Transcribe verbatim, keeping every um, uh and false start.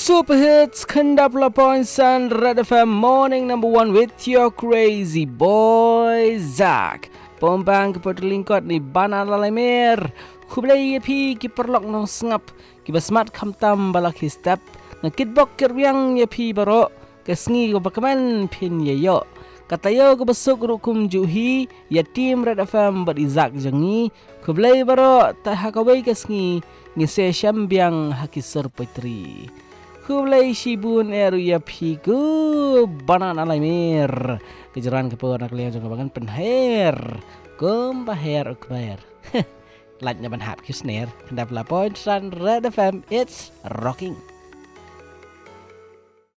Super Hits Kendap Lapon Sun Red F M Morning Number One with your crazy boy Zach. Pombang ke perlingkot ni bana lalemir. Kublai yepi ki perlok no sngap ki basmat khamtam balak histap. Na kitbok kirwiang yepi baro kesngi ko bakaman pin yeyo. Katayo ko besuk rukum juhi yatim Red F M bad Izak jangi. Kublai baro tahakawai kesngi ngise syambiang hakisar petri. Kublai shibun eru ya piku banan alaimir kejaran kepo nak lian jong bangan penher kum baher ukbaher latnya ban hap kisner kendap la point san Red F M it's rocking.